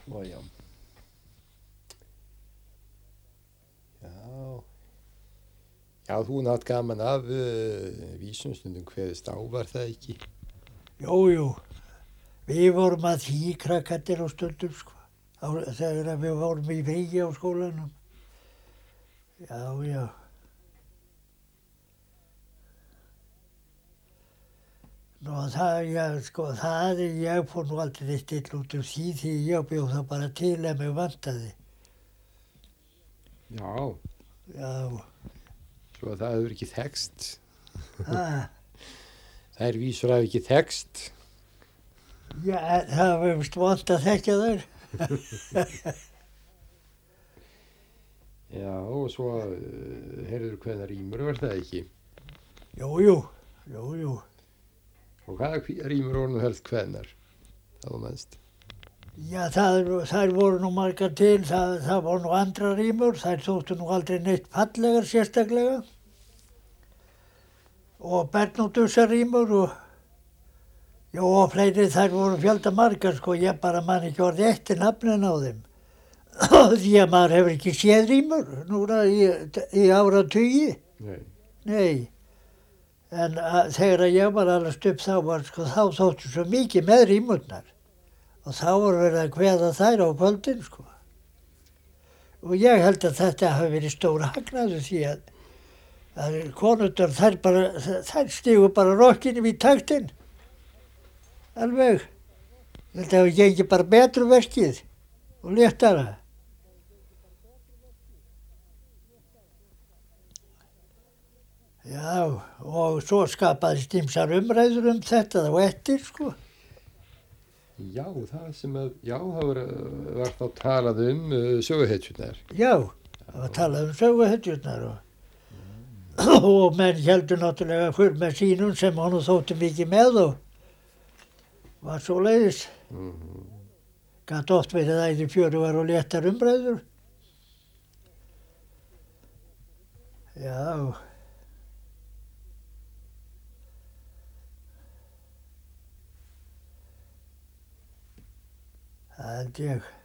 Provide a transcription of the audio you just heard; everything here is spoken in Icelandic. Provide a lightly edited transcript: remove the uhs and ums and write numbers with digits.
Svo já. Já. Já, þú nátt gaman af vísum stundum kveðist á, var það ekki? Jú. Við vorum að því krakkarnir á stundum, sko. Þegar við vorum í fríi á skólanum. Já. Nú ég fór nú aldrei neitt illa út því ég bjóð það bara til ef mig vantaði. Já. Já. Svo að það hefur ekki þekst. Það vísur hafa ekki þekst. Já, það var vist vant að þekkja þær. Já, og svo heyrður hvenær rímur, var það ekki? Jú. Og hvaða rímur voru nú helst hvenær? Það var mennst. Já, þær voru nú margar til, það voru nú andra rímur, þær þóttu nú aldrei neitt fallegar sérstaklega. Og Bernódusar rímur og fleiri, þær voru fjölda margar, sko, ég bara man ekki orðið eftir nafnin á þeim. Því að maður hefur ekki séð rímur núna í áratugi. Nei. En þegar ég var alveg upp þá þóttu svo mikið með rímurnar. Og þá voru verið að kveða þær á kvöldin, sko. Og ég held að þetta hafi verið stóra hagnaður því að konurnar, þær stígu bara rokkinn í taktinn. Alveg. Ég held að það gengi bara betur verkið og léttara. Já, og svo skapaðist ýmsar umræður þetta þá eftir, sko. Já, það var þá talað söguhetjurnar. Já, það var talað söguhetjurnar og menn heldur náttúrulega full með sínum sem honum þótti mikið með og var svoleiðis. Gat oft verið æði fjörugar og léttar umræður. Já. Það held ég.